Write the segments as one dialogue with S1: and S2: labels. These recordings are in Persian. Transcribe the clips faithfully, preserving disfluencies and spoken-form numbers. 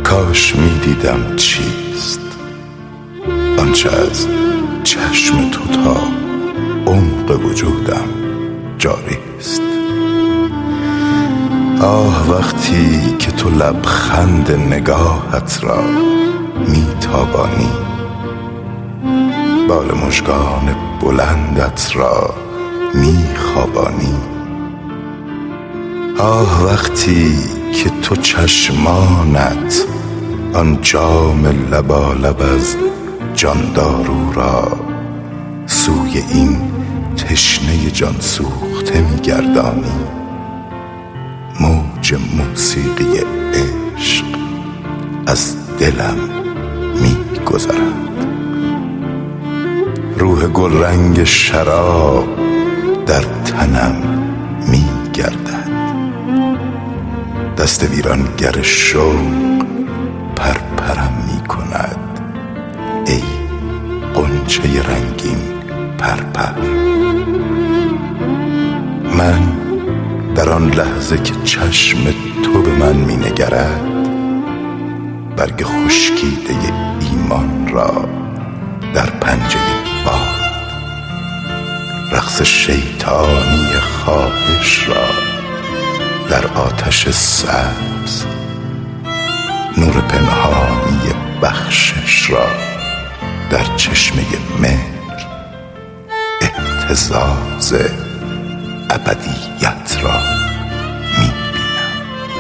S1: کاش می دیدم چیست آنچه از چشم تو تا عمق وجودم جاری است. آه وقتی که تو لبخند نگاهت را می تابانی، بال مژگان بلندت را می خوابانی. آه وقتی که تو چشمانت آن جام لبالب از جاندارو را سوی این تشنه جان سوخته می گردانی. موج موسیقی عشق از دلم می گذرد، روح گل رنگ شراب در تنم می گردد. دست ویرانگر شوق پرپرم می کند ای غنچه رنگین پرپر. من در آن لحظه که چشم تو به من می نگرد، برگ خشکیده ایمان را در پنجه باد، رقص شیطانی خواهش را در آتش سبز، نور پنهانی بخشش را در چشمه مهر، اهتزاز ابدیت را می بینم.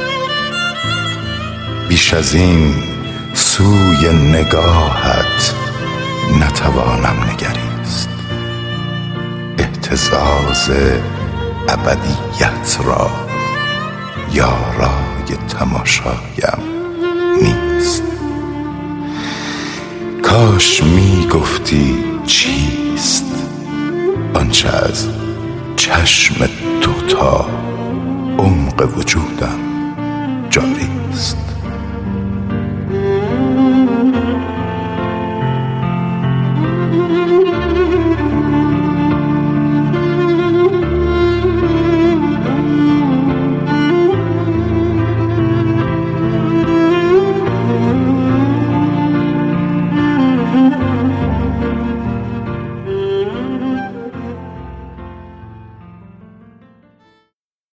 S1: بیش از این سوی نگاهت نتوانم نگریست، اهتزاز ابدیت را یارای تماشایم نیست. کاش می گفتی چیست آنچه از چشم تو تا عمق وجودم